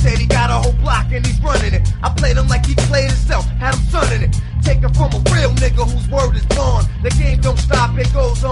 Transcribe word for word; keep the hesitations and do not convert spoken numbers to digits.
said he got a whole block and he's running it. I played him like he played himself, had him sunning it. Taken from a real nigga whose word is bond. The game don't stop, it goes